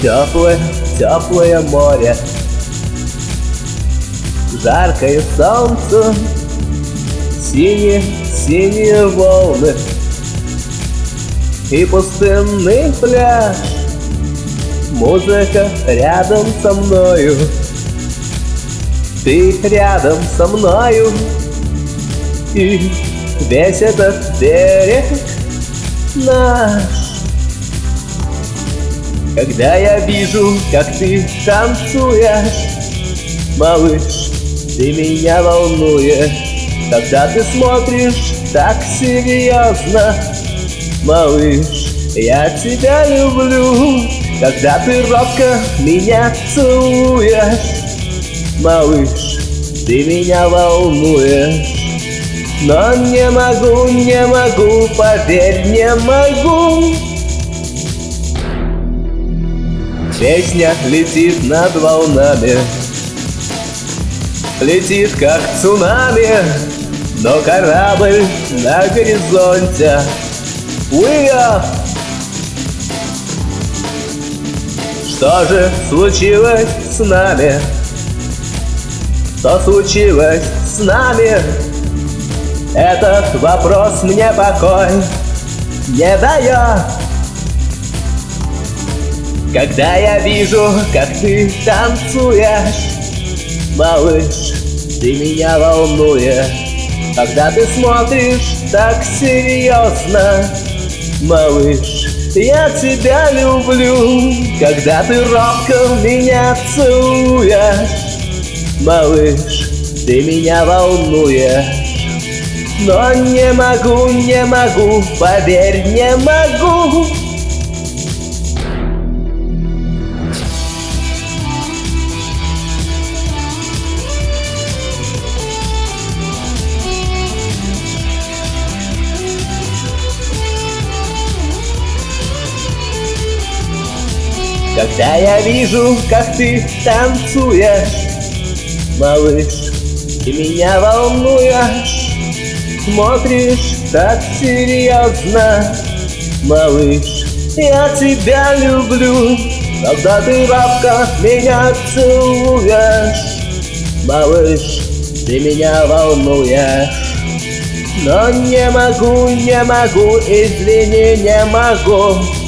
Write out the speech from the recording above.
Теплое, теплое море, жаркое солнце, синие, синие волны и пустынный пляж. Музыка рядом со мною, ты рядом со мною, и весь этот берег наш. Когда я вижу, как ты танцуешь, малыш, ты меня волнуешь. Когда ты смотришь так серьезно, малыш, я тебя люблю. Когда ты робко меня целуешь, малыш, ты меня волнуешь. Но не могу, поверь, не могу. Песня летит над волнами, летит как цунами, но корабль на горизонте. We are. Что же случилось с нами? Что случилось с нами? Этот вопрос мне покой не дает. Когда я вижу, как ты танцуешь, малыш, ты меня волнуешь. Когда ты смотришь так серьезно, малыш, я тебя люблю. Когда ты робко меня целуешь, малыш, ты меня волнуешь. Но не могу, поверь, не могу. Когда я вижу, как ты танцуешь, малыш, ты меня волнуешь. Смотришь так серьезно, малыш, я тебя люблю. Когда ты робко меня целуешь, малыш, ты меня волнуешь. Но не могу, извини, не могу.